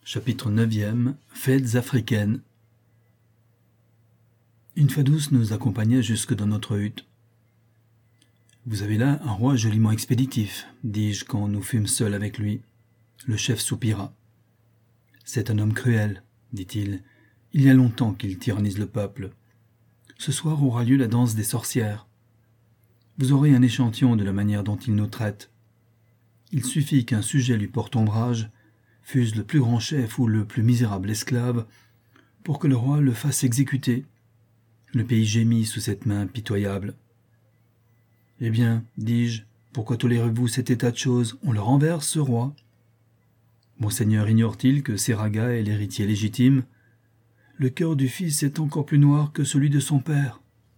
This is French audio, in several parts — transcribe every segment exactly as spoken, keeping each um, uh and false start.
Chapitre neuvième. Fêtes africaines. Infadous nous accompagnait jusque dans notre hutte. « Vous avez là un roi joliment expéditif, » dis-je quand nous fûmes seuls avec lui. Le chef soupira. « C'est un homme cruel, » dit-il. « Il y a longtemps qu'il tyrannise le peuple. Ce soir aura lieu la danse des sorcières. Vous aurez un échantillon de la manière dont il nous traite. Il suffit qu'un sujet lui porte ombrage, fût-ce le plus grand chef ou le plus misérable esclave, pour que le roi le fasse exécuter. Le pays gémit sous cette main pitoyable. « Eh bien, dis-je, pourquoi tolérez-vous cet état de choses? On le renverse, ce roi. Monseigneur ignore-t-il que Séraga est l'héritier légitime? Le cœur du fils est encore plus noir que celui de son père.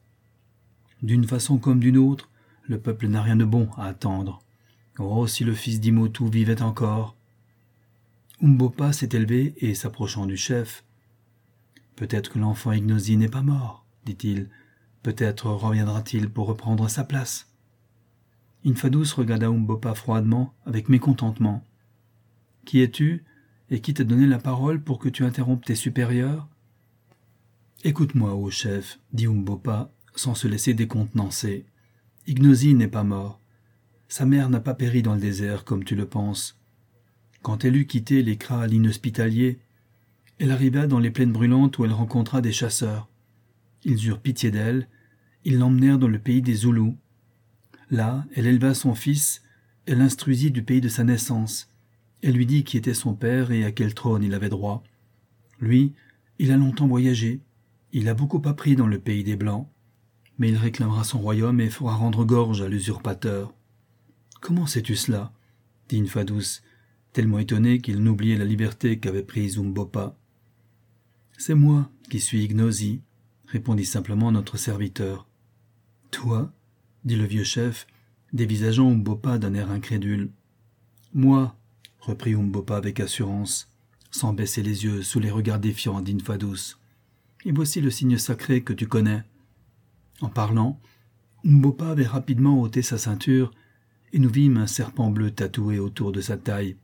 D'une façon comme d'une autre, le peuple n'a rien de bon à attendre. Oh, si le fils d'Imotou vivait encore! » Umbopa s'est élevé et, s'approchant du chef, « Peut-être que l'enfant Ignosi n'est pas mort, dit-il. Peut-être reviendra-t-il pour reprendre sa place. » Infadous regarda Umbopa froidement, avec mécontentement. « Qui es-tu, et qui t'a donné la parole pour que tu interrompes tes supérieurs ?»« Écoute-moi, ô chef, » dit Umbopa, sans se laisser décontenancer. « Ignosi n'est pas mort. Sa mère n'a pas péri dans le désert, comme tu le penses. Quand elle eut quitté les Krahs inhospitaliers, elle arriva dans les plaines brûlantes où elle rencontra des chasseurs. Ils eurent pitié d'elle, ils l'emmenèrent dans le pays des Zoulous. Là, elle éleva son fils, elle l'instruisit du pays de sa naissance. Elle lui dit qui était son père et à quel trône il avait droit. Lui, il a longtemps voyagé, il a beaucoup appris dans le pays des Blancs, mais il réclamera son royaume et fera rendre gorge à l'usurpateur. « Comment sais-tu cela ?» dit Infadous, tellement étonné qu'il n'oubliait la liberté qu'avait prise Umbopa. « C'est moi qui suis Ignosi, » répondit simplement notre serviteur. « Toi ?» dit le vieux chef, dévisageant Umbopa d'un air incrédule. « Moi » reprit Umbopa avec assurance, sans baisser les yeux sous les regards défiants d'Infadous. « Et voici le signe sacré que tu connais. » En parlant, Umbopa avait rapidement ôté sa ceinture et nous vîmes un serpent bleu tatoué autour de sa taille.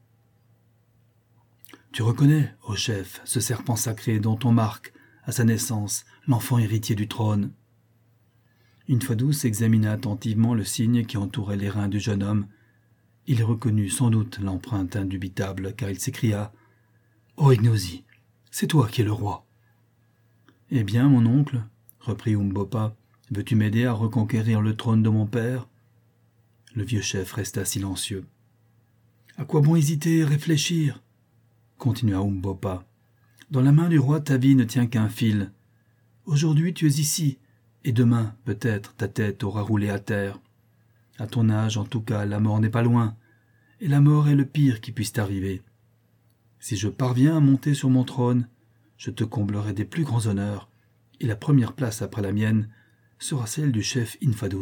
« Tu reconnais, ô chef, ce serpent sacré dont on marque, à sa naissance, l'enfant héritier du trône. » Infadous examina attentivement le signe qui entourait les reins du jeune homme. Il reconnut sans doute l'empreinte indubitable, car il s'écria « Ô Ignosi, c'est toi qui es le roi. »« Eh bien, mon oncle, reprit Umbopa, veux-tu m'aider à reconquérir le trône de mon père ?» Le vieux chef resta silencieux. « À quoi bon hésiter et réfléchir ?» continua Umbopa. « Dans la main du roi, ta vie ne tient qu'un fil. Aujourd'hui, tu es ici, et demain, peut-être, ta tête aura roulé à terre. À ton âge, en tout cas, la mort n'est pas loin, et la mort est le pire qui puisse t'arriver. Si je parviens à monter sur mon trône, je te comblerai des plus grands honneurs, et la première place après la mienne sera celle du chef Infadous. »«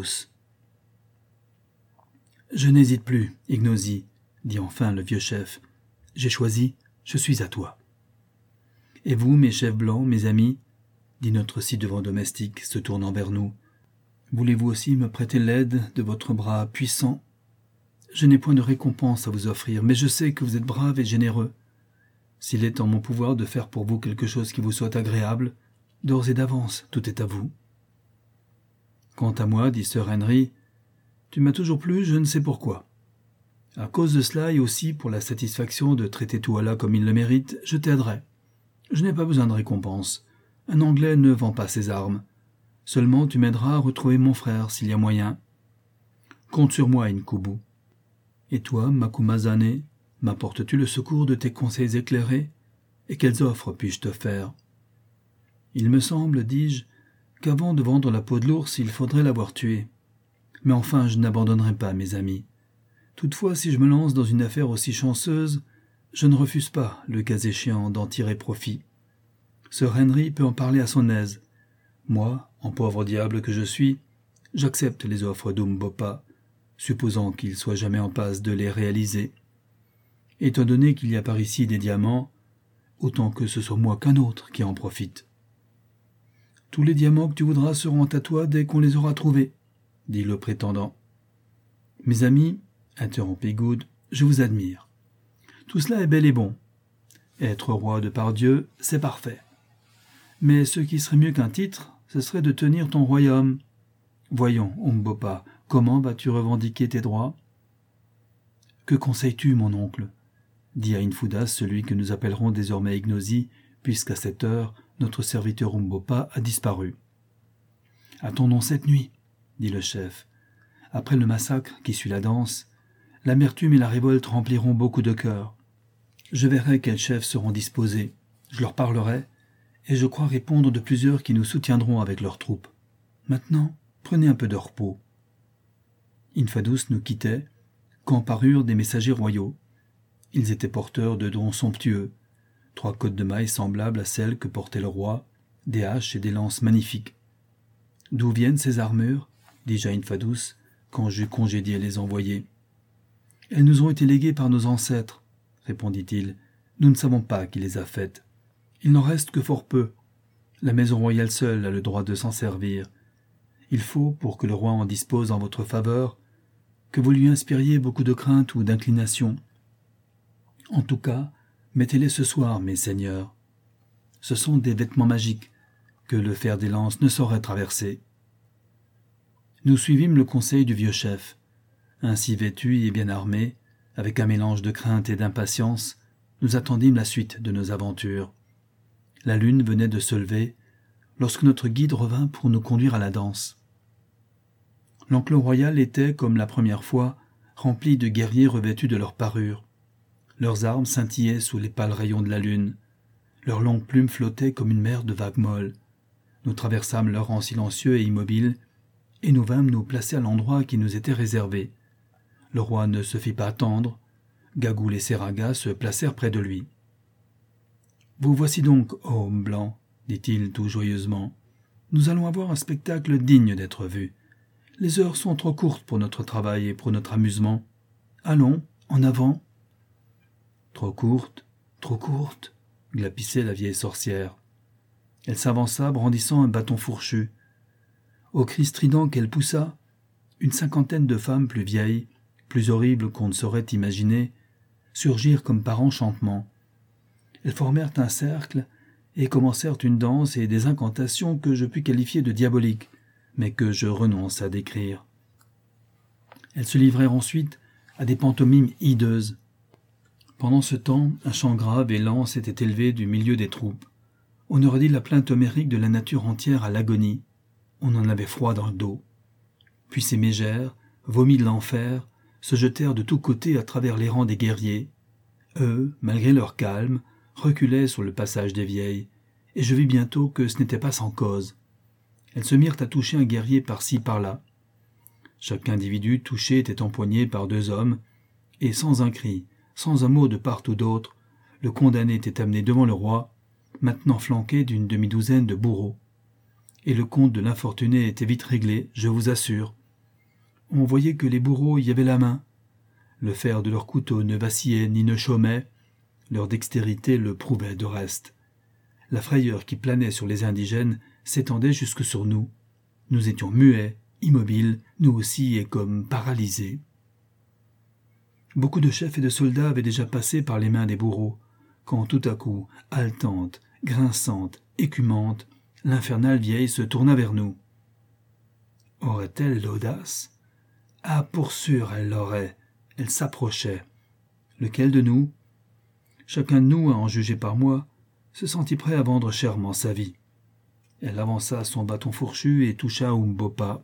Je n'hésite plus, Ignosi, » dit enfin le vieux chef. « J'ai choisi, je suis à toi. »« Et vous, mes chefs blancs, mes amis, » dit notre ci-devant domestique, se tournant vers nous, « voulez-vous aussi me prêter l'aide de votre bras puissant? Je n'ai point de récompense à vous offrir, mais je sais que vous êtes brave et généreux. S'il est en mon pouvoir de faire pour vous quelque chose qui vous soit agréable, d'ores et d'avance, tout est à vous. » « Quant à moi, dit Sir Henry, tu m'as toujours plu, je ne sais pourquoi. À cause de cela et aussi pour la satisfaction de traiter Touala comme il le mérite, je t'aiderai. Je n'ai pas besoin de récompense. Un Anglais ne vend pas ses armes. Seulement tu m'aideras à retrouver mon frère s'il y a moyen. Compte sur moi, Inkubu. Et toi, Macumazane, m'apportes-tu le secours de tes conseils éclairés? Et quelles offres puis-je te faire? Il me semble, dis-je, qu'avant de vendre la peau de l'ours, il faudrait l'avoir tué. Mais enfin, je n'abandonnerai pas, mes amis. Toutefois, si je me lance dans une affaire aussi chanceuse, je ne refuse pas, le cas échéant, d'en tirer profit. Sir Henry peut en parler à son aise. Moi, en pauvre diable que je suis, j'accepte les offres d'Umbopa, supposant qu'il soit jamais en passe de les réaliser. Étant donné qu'il y a par ici des diamants, autant que ce soit moi qu'un autre qui en profite. « Tous les diamants que tu voudras seront à toi dès qu'on les aura trouvés, » dit le prétendant. « Mes amis, interrompit Good, je vous admire. Tout cela est bel et bon. Être roi de par Dieu, c'est parfait. Mais ce qui serait mieux qu'un titre, ce serait de tenir ton royaume. Voyons, Umbopa, comment vas-tu revendiquer tes droits ? Que conseilles-tu, mon oncle ? Dit à Infudas celui que nous appellerons désormais Ignosi, puisqu'à cette heure, notre serviteur Umbopa a disparu. Attendons cette nuit, dit le chef. Après le massacre qui suit la danse, l'amertume et la révolte rempliront beaucoup de cœurs. Je verrai quels chefs seront disposés, je leur parlerai, et je crois répondre de plusieurs qui nous soutiendront avec leurs troupes. Maintenant, prenez un peu de repos. Infadus nous quittait, quand parurent des messagers royaux. Ils étaient porteurs de dons somptueux, trois côtes de mailles semblables à celles que portait le roi, des haches et des lances magnifiques. « D'où viennent ces armures ?» dis-je à Infadus, quand j'eus congédié les envoyés. « Elles nous ont été léguées par nos ancêtres, » répondit-il. « Nous ne savons pas qui les a faites. Il n'en reste que fort peu. La maison royale seule a le droit de s'en servir. Il faut, pour que le roi en dispose en votre faveur, que vous lui inspiriez beaucoup de crainte ou d'inclination. En tout cas, mettez-les ce soir, mes seigneurs. Ce sont des vêtements magiques que le fer des lances ne saurait traverser. » Nous suivîmes le conseil du vieux chef. Ainsi vêtus et bien armés, avec un mélange de crainte et d'impatience, nous attendîmes la suite de nos aventures. La lune venait de se lever, lorsque notre guide revint pour nous conduire à la danse. L'enclos royal était, comme la première fois, rempli de guerriers revêtus de leurs parures. Leurs armes scintillaient sous les pâles rayons de la lune. Leurs longues plumes flottaient comme une mer de vagues molles. Nous traversâmes leurs rangs silencieux et immobiles, et nous vînmes nous placer à l'endroit qui nous était réservé. Le roi ne se fit pas attendre. Gagoul et Séraga se placèrent près de lui. « Vous voici donc, ô homme blanc, dit-il tout joyeusement. Nous allons avoir un spectacle digne d'être vu. Les heures sont trop courtes pour notre travail et pour notre amusement. Allons, en avant. » Trop courte, trop courte, glapissait la vieille sorcière. Elle s'avança brandissant un bâton fourchu. Au cri strident qu'elle poussa, une cinquantaine de femmes plus vieilles, plus horribles qu'on ne saurait imaginer, surgirent comme par enchantement. Elles formèrent un cercle et commencèrent une danse et des incantations que je pus qualifier de diaboliques, mais que je renonce à décrire. Elles se livrèrent ensuite à des pantomimes hideuses. Pendant ce temps, un chant grave et lent s'était élevé du milieu des troupes. On aurait dit la plainte homérique de la nature entière à l'agonie. On en avait froid dans le dos. Puis ces mégères, vomis de l'enfer, se jetèrent de tous côtés à travers les rangs des guerriers. Eux, malgré leur calme, reculaient sur le passage des vieilles, et je vis bientôt que ce n'était pas sans cause. Elles se mirent à toucher un guerrier par-ci par-là. Chaque individu touché était empoigné par deux hommes, et sans un cri, sans un mot de part ou d'autre, le condamné était amené devant le roi, maintenant flanqué d'une demi-douzaine de bourreaux. Et le compte de l'infortuné était vite réglé, je vous assure. On voyait que les bourreaux y avaient la main. Le fer de leurs couteaux ne vacillait ni ne chômait, leur dextérité le prouvait de reste. La frayeur qui planait sur les indigènes s'étendait jusque sur nous. Nous étions muets, immobiles, nous aussi, et comme paralysés. Beaucoup de chefs et de soldats avaient déjà passé par les mains des bourreaux, quand tout à coup, haletante, grinçante, écumante, l'infernale vieille se tourna vers nous. Aurait-elle l'audace ? Ah, pour sûr, elle l'aurait. Elle s'approchait. Lequel de nous ? Chacun de nous, à en juger par moi, se sentit prêt à vendre chèrement sa vie. Elle avança son bâton fourchu et toucha Umbopa.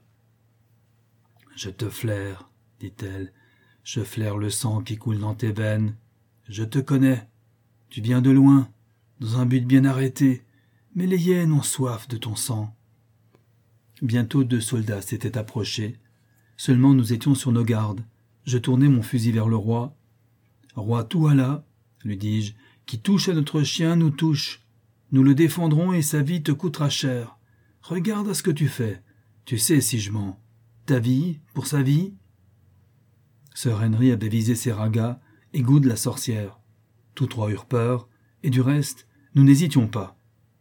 « Je te flaire, dit-elle, je flaire le sang qui coule dans tes veines. Je te connais. Tu viens de loin, dans un but bien arrêté, mais les hyènes ont soif de ton sang. » Bientôt deux soldats s'étaient approchés. Seulement nous étions sur nos gardes. Je tournai mon fusil vers le roi. « Roi Touala, lui dis-je, qui touche à notre chien nous touche. Nous le défendrons et sa vie te coûtera cher. Regarde à ce que tu fais. Tu sais si je mens. Ta vie, pour sa vie ?» Sœur Henry avait visé Séraga et Goud la sorcière. Tous trois eurent peur, et du reste, nous n'hésitions pas.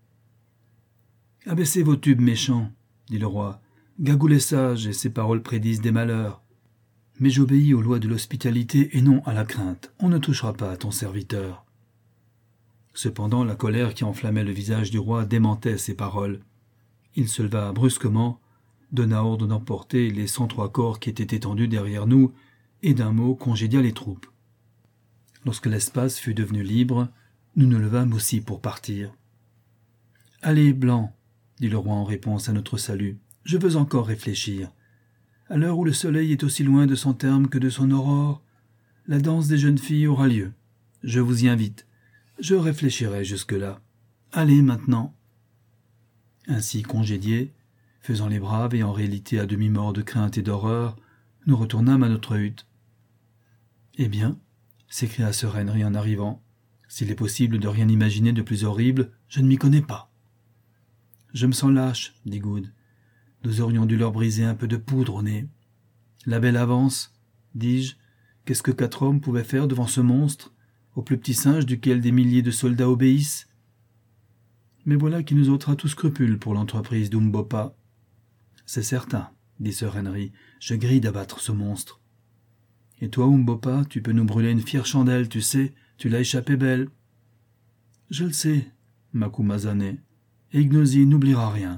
« Abaissez vos tubes méchants, dit le roi. Gagoul est sage et ses paroles prédisent des malheurs. Mais j'obéis aux lois de l'hospitalité et non à la crainte. On ne touchera pas à ton serviteur. » Cependant, la colère qui enflammait le visage du roi démentait ces paroles. Il se leva brusquement, donna ordre d'emporter les cent trois corps qui étaient étendus derrière nous, et d'un mot congédia les troupes. Lorsque l'espace fut devenu libre, nous nous levâmes aussi pour partir. « Allez, Blanc, dit le roi en réponse à notre salut, je veux encore réfléchir. À l'heure où le soleil est aussi loin de son terme que de son aurore, la danse des jeunes filles aura lieu. Je vous y invite. Je réfléchirai jusque-là. Allez maintenant. » Ainsi congédiés, faisant les braves et en réalité à demi-morts de crainte et d'horreur, nous retournâmes à notre hutte. « Eh bien, s'écria sir Henry en arrivant, s'il est possible de rien imaginer de plus horrible, je ne m'y connais pas. »« Je me sens lâche, dit Good. Nous aurions dû leur briser un peu de poudre au nez. La belle avance, dis-je. Qu'est-ce que quatre hommes pouvaient faire devant ce monstre, au plus petit singe duquel des milliers de soldats obéissent? Mais voilà qui nous ôtera tout scrupule pour l'entreprise d'Umbopa. C'est certain, dit sir Henry, je grille d'abattre ce monstre. Et toi, Umbopa, tu peux nous brûler une fière chandelle, tu sais, tu l'as échappé belle. Je le sais, Macumazane, et Ignosi n'oubliera rien.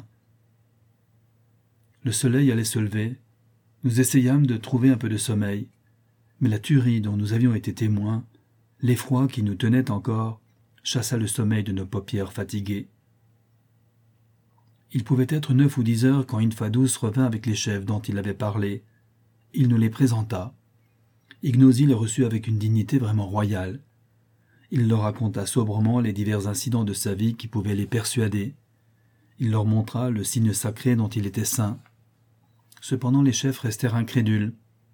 Le soleil allait se lever. Nous essayâmes de trouver un peu de sommeil, mais la tuerie dont nous avions été témoins, l'effroi qui nous tenait encore, chassa le sommeil de nos paupières fatiguées. Il pouvait être neuf ou dix heures quand Infadus revint avec les chefs dont il avait parlé. Il nous les présenta. Ignosi les reçut avec une dignité vraiment royale. Il leur raconta sobrement les divers incidents de sa vie qui pouvaient les persuader. Il leur montra le signe sacré dont il était saint. Cependant les chefs restèrent incrédules.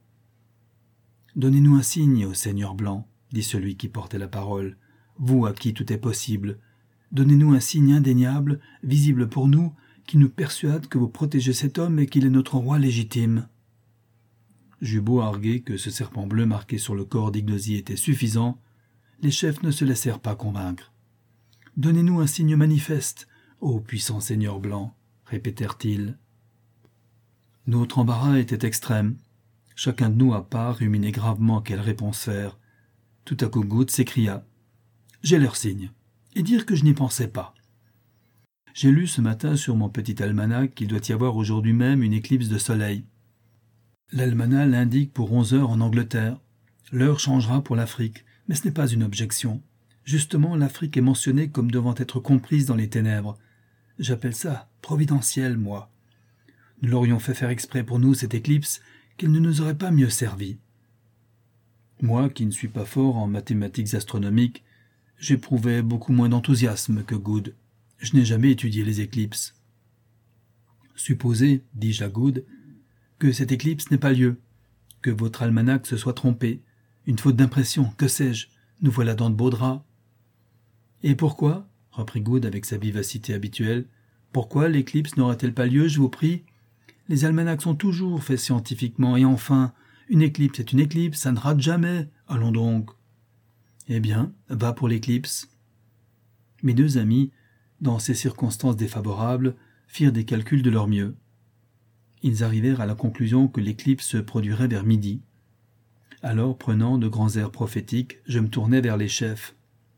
« Donnez-nous un signe, ô Seigneur Blanc, dit celui qui portait la parole, vous à qui tout est possible. Donnez-nous un signe indéniable, visible pour nous, qui nous persuade que vous protégez cet homme et qu'il est notre roi légitime. » J'eus beau arguer que ce serpent bleu marqué sur le corps d'Ignosi était suffisant, les chefs ne se laissèrent pas convaincre. « Donnez-nous un signe manifeste, ô puissant Seigneur Blanc, répétèrent-ils. Notre embarras était extrême. Chacun de nous à part ruminait gravement quelle réponse faire. Tout à coup Good s'écria. « J'ai leur signe, et dire que je n'y pensais pas. J'ai lu ce matin sur mon petit almanach qu'il doit y avoir aujourd'hui même une éclipse de soleil. L'almanach l'indique pour onze heures en Angleterre. L'heure changera pour l'Afrique, mais ce n'est pas une objection. Justement, l'Afrique est mentionnée comme devant être comprise dans les ténèbres. J'appelle ça providentiel, moi. Nous l'aurions fait faire exprès pour nous, cette éclipse, qu'il ne nous aurait pas mieux servi. Moi, qui ne suis pas fort en mathématiques astronomiques, j'éprouvais beaucoup moins d'enthousiasme que Good. Je n'ai jamais étudié les éclipses. Supposez, dis-je à Good, que cette éclipse n'ait pas lieu, que votre almanach se soit trompé, une faute d'impression, que sais-je, nous voilà dans de beaux draps. Et pourquoi, reprit Good avec sa vivacité habituelle, pourquoi l'éclipse n'aura-t-elle pas lieu, je vous prie? Les almanachs sont toujours faits scientifiquement, et enfin, une éclipse est une éclipse, ça ne rate jamais, allons donc. Eh bien, va pour l'éclipse. Mes deux amis, dans ces circonstances défavorables, firent des calculs de leur mieux. Ils arrivèrent à la conclusion que l'éclipse se produirait vers midi. Alors, prenant de grands airs prophétiques, je me tournai vers les chefs.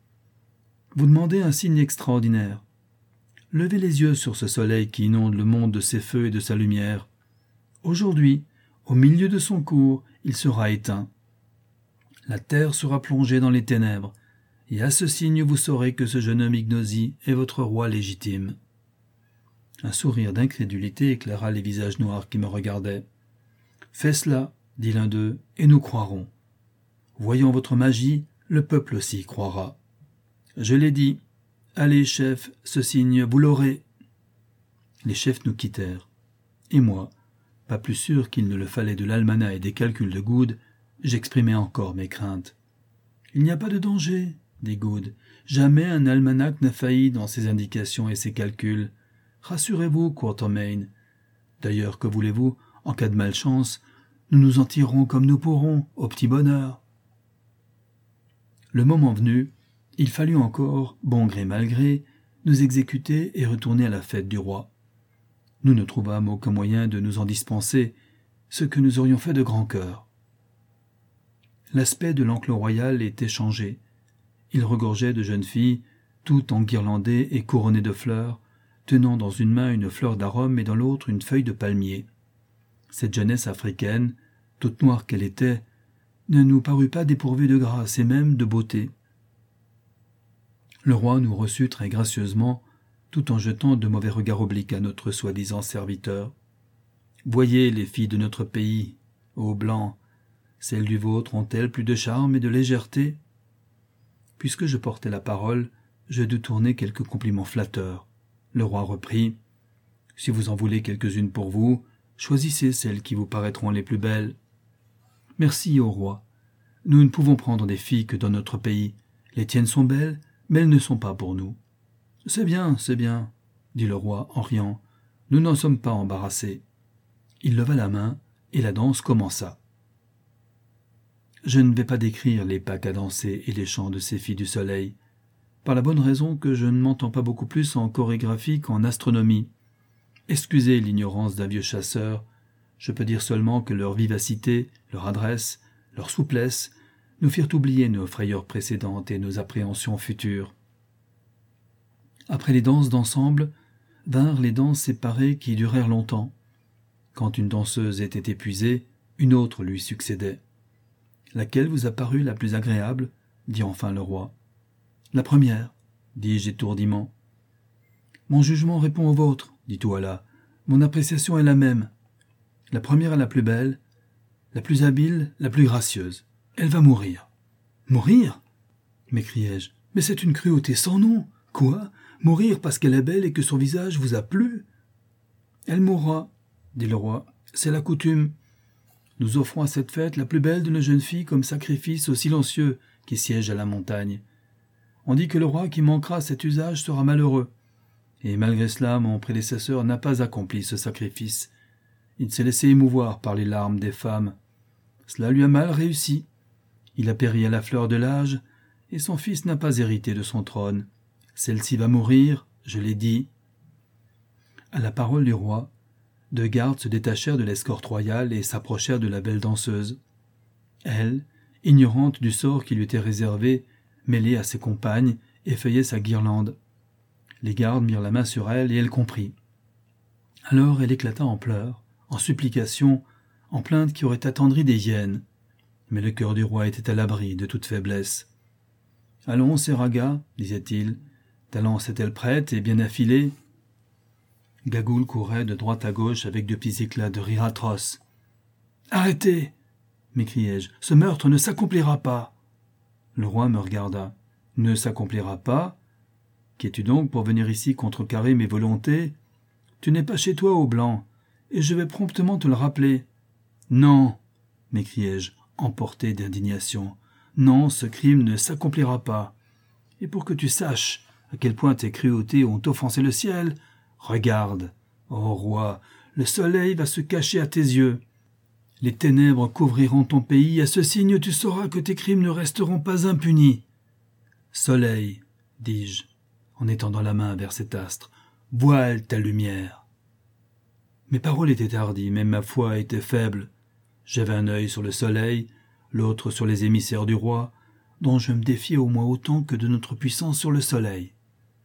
« Vous demandez un signe extraordinaire. Levez les yeux sur ce soleil qui inonde le monde de ses feux et de sa lumière. Aujourd'hui, au milieu de son cours, il sera éteint. La terre sera plongée dans les ténèbres, et à ce signe vous saurez que ce jeune homme Ignosi est votre roi légitime. » Un sourire d'incrédulité éclaira les visages noirs qui me regardaient. « Fais cela, dit l'un d'eux, et nous croirons. Voyant votre magie, le peuple aussi y croira. Je l'ai dit. Allez, chef, ce signe, vous l'aurez. » Les chefs nous quittèrent. Et moi, pas plus sûr qu'il ne le fallait de l'almanach et des calculs de Good, j'exprimais encore mes craintes. « Il n'y a pas de danger, dit Good. Jamais un almanach n'a failli dans ses indications et ses calculs. Rassurez-vous, Quatermain. D'ailleurs, que voulez-vous, en cas de malchance, nous nous en tirerons comme nous pourrons, au petit bonheur. » Le moment venu, il fallut encore, bon gré mal gré, nous exécuter et retourner à la fête du roi. Nous ne trouvâmes aucun moyen de nous en dispenser, ce que nous aurions fait de grand cœur. L'aspect de l'enclos royal était changé. Il regorgeait de jeunes filles, tout enguirlandé et couronné de fleurs, tenant dans une main une fleur d'arôme et dans l'autre une feuille de palmier. Cette jeunesse africaine, toute noire qu'elle était, ne nous parut pas dépourvue de grâce et même de beauté. Le roi nous reçut très gracieusement, tout en jetant de mauvais regards obliques à notre soi-disant serviteur. « Voyez les filles de notre pays, ô blancs, celles du vôtre ont-elles plus de charme et de légèreté ?» Puisque je portais la parole, je dus tourner quelques compliments flatteurs. Le roi reprit « Si vous en voulez quelques-unes pour vous, choisissez celles qui vous paraîtront les plus belles. »« Merci, ô roi. Nous ne pouvons prendre des filles que dans notre pays. Les tiennes sont belles, mais elles ne sont pas pour nous. »« C'est bien, c'est bien, » dit le roi en riant. « Nous n'en sommes pas embarrassés. » Il leva la main, et la danse commença. Je ne vais pas décrire les pas cadencés et les chants de ces filles du soleil, par la bonne raison que je ne m'entends pas beaucoup plus en chorégraphie qu'en astronomie. Excusez l'ignorance d'un vieux chasseur, je peux dire seulement que leur vivacité, leur adresse, leur souplesse nous firent oublier nos frayeurs précédentes et nos appréhensions futures. Après les danses d'ensemble, vinrent les danses séparées qui durèrent longtemps. Quand une danseuse était épuisée, une autre lui succédait. « Laquelle vous a paru la plus agréable ?» dit enfin le roi. « La première, » dis-je étourdiment. « Mon jugement répond au vôtre, » dit Touala. « Mon appréciation est la même. La première est la plus belle, la plus habile, la plus gracieuse. Elle va mourir. »« Mourir ?» m'écriai-je. « Mais c'est une cruauté sans nom. Quoi ? Mourir parce qu'elle est belle et que son visage vous a plu ? » ?»« Elle mourra, » dit le roi. « C'est la coutume. Nous offrons à cette fête la plus belle de nos jeunes filles comme sacrifice au silencieux qui siège à la montagne. On dit que le roi qui manquera cet usage sera malheureux. Et malgré cela, mon prédécesseur n'a pas accompli ce sacrifice. Il s'est laissé émouvoir par les larmes des femmes. Cela lui a mal réussi. Il a péri à la fleur de l'âge, et son fils n'a pas hérité de son trône. Celle-ci va mourir, je l'ai dit. » À la parole du roi, deux gardes se détachèrent de l'escorte royale et s'approchèrent de la belle danseuse. Elle, ignorante du sort qui lui était réservé, mêlée à ses compagnes, effeuillait sa guirlande. Les gardes mirent la main sur elle et elle comprit. Alors elle éclata en pleurs, en supplications, en plaintes qui auraient attendri des hyènes. Mais le cœur du roi était à l'abri de toute faiblesse. « Allons, Séraga, disait-il, ta lance est-elle prête et bien affilée ?» Gagoul courait de droite à gauche avec de petits éclats de rire atroces. « Arrêtez !» m'écriai-je. « Ce meurtre ne s'accomplira pas !» Le roi me regarda. « Ne s'accomplira pas ? Qu'es-tu donc pour venir ici contrecarrer mes volontés ? Tu n'es pas chez toi, au blanc, et je vais promptement te le rappeler. »« Non !» m'écriai-je, emporté d'indignation. « Non, ce crime ne s'accomplira pas. Et pour que tu saches à quel point tes cruautés ont offensé le ciel, regarde, ô roi, le soleil va se cacher à tes yeux. Les ténèbres couvriront ton pays, à ce signe tu sauras que tes crimes ne resteront pas impunis. Soleil, dis-je, en étendant la main vers cet astre, voile ta lumière. » Mes paroles étaient tardies, mais ma foi était faible. J'avais un œil sur le soleil, l'autre sur les émissaires du roi, dont je me défiais au moins autant que de notre puissance sur le soleil.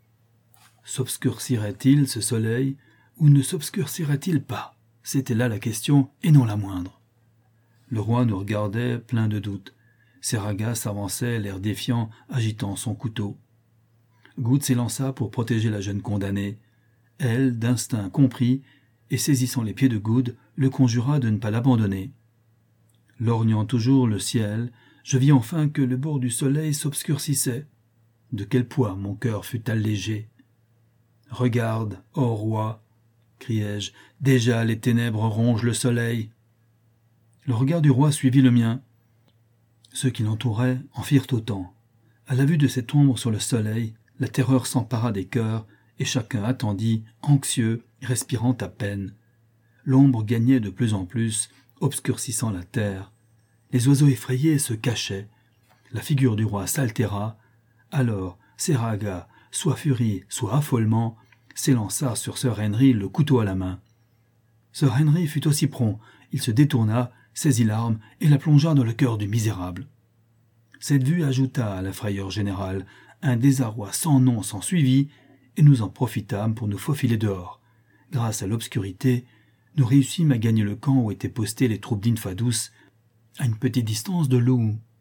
S'obscurcirait-il, ce soleil, ou ne s'obscurcirait-il pas? C'était là la question, et non la moindre. Le roi nous regardait, plein de doutes. Séraga s'avançait, l'air défiant, agitant son couteau. Goud s'élança pour protéger la jeune condamnée. Elle, d'instinct, comprit, et saisissant les pieds de Goud, le conjura de ne pas l'abandonner. Lorgnant toujours le ciel, je vis enfin que le bord du soleil s'obscurcissait. De quel poids mon cœur fut allégé. « Regarde, ô roi !» criai-je, « déjà les ténèbres rongent le soleil. » Le regard du roi suivit le mien. Ceux qui l'entouraient en firent autant. À la vue de cette ombre sur le soleil, la terreur s'empara des cœurs, et chacun attendit, anxieux, respirant à peine. L'ombre gagnait de plus en plus, obscurcissant la terre. Les oiseaux effrayés se cachaient. La figure du roi s'altéra. Alors, Séraga, soit furie, soit affolement, s'élança sur Sir Henry le couteau à la main. Sir Henry fut aussi prompt. Il se détourna, saisit l'arme et la plongea dans le cœur du misérable. Cette vue ajouta à la frayeur générale. Un désarroi sans nom s'ensuivit, et nous en profitâmes pour nous faufiler dehors. Grâce à l'obscurité, nous réussîmes à gagner le camp où étaient postés les troupes d'Infadous, à une petite distance de l'eau